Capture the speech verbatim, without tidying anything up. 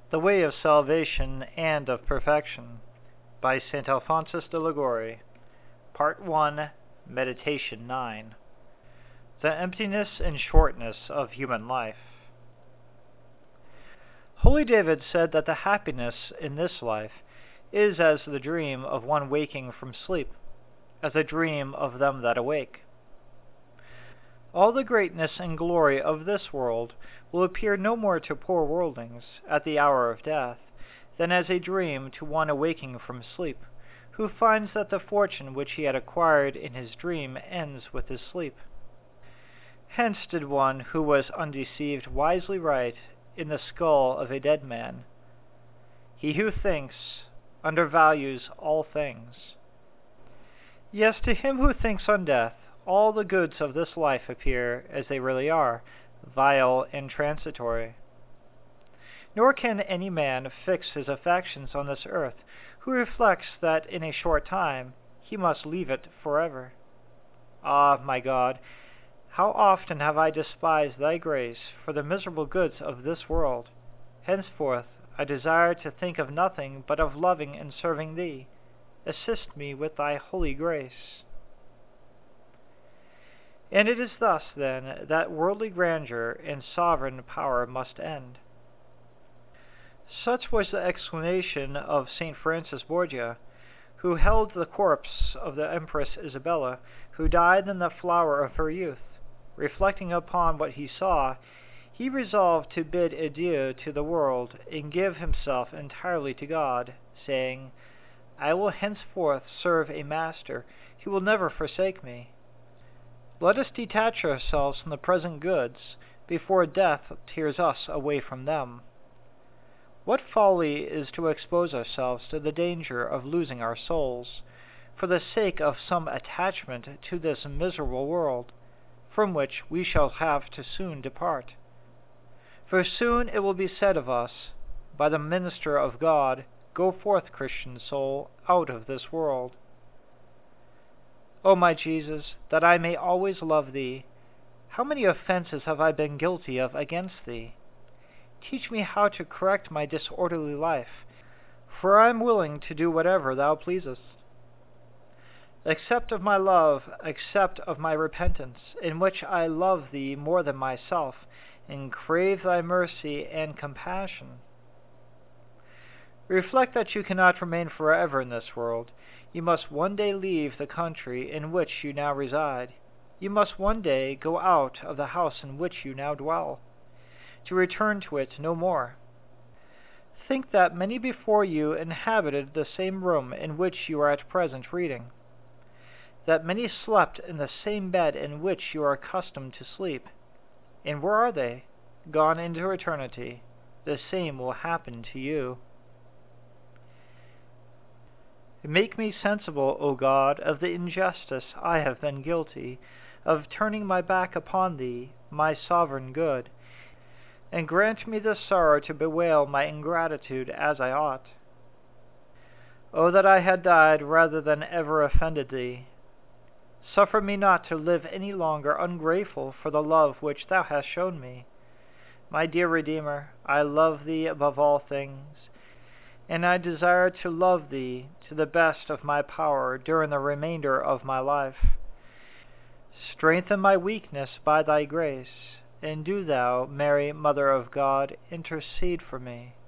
The Way of Salvation and of Perfection by Saint Alphonsus de Liguori. Part one, Meditation nine. The Emptiness and Shortness of Human Life. Holy David said that the happiness in this life is as the dream of one waking from sleep, as a dream of them that awake. All the greatness and glory of this world will appear no more to poor worldlings at the hour of death than as a dream to one awaking from sleep, who finds that the fortune which he had acquired in his dream ends with his sleep. Hence did one who was undeceived wisely write in the skull of a dead man, "He who thinks undervalues all things." Yes, to him who thinks on death, all the goods of this life appear as they really are, vile and transitory. Nor can any man fix his affections on this earth who reflects that in a short time he must leave it forever. Ah, my God, how often have I despised thy grace for the miserable goods of this world! Henceforth I desire to think of nothing but of loving and serving thee. Assist me with thy holy grace. And it is thus, then, that worldly grandeur and sovereign power must end. Such was the exclamation of Saint Francis Borgia, who held the corpse of the Empress Isabella, who died in the flower of her youth. Reflecting upon what he saw, he resolved to bid adieu to the world and give himself entirely to God, saying, "I will henceforth serve a master who will never forsake me." Let us detach ourselves from the present goods before death tears us away from them. What folly is to expose ourselves to the danger of losing our souls, for the sake of some attachment to this miserable world, from which we shall have to soon depart. For soon it will be said of us, by the minister of God, "Go forth, Christian soul, out of this world." O my Jesus, that I may always love thee, how many offenses have I been guilty of against thee? Teach me how to correct my disorderly life, for I am willing to do whatever thou pleasest. Accept of my love, accept of my repentance, in which I love thee more than myself, and crave thy mercy and compassion. Reflect that you cannot remain forever in this world. You must one day leave the country in which you now reside. You must one day go out of the house in which you now dwell, to return to it no more. Think that many before you inhabited the same room in which you are at present reading, that many slept in the same bed in which you are accustomed to sleep. And where are they? Gone into eternity. The same will happen to you. Make me sensible, O God, of the injustice I have been guilty of turning my back upon thee, my sovereign good, and grant me the sorrow to bewail my ingratitude as I ought. O that I had died rather than ever offended thee! Suffer me not to live any longer ungrateful for the love which thou hast shown me. My dear Redeemer, I love thee above all things, and I desire to love thee to the best of my power during the remainder of my life. Strengthen my weakness by thy grace, and do thou, Mary, Mother of God, intercede for me.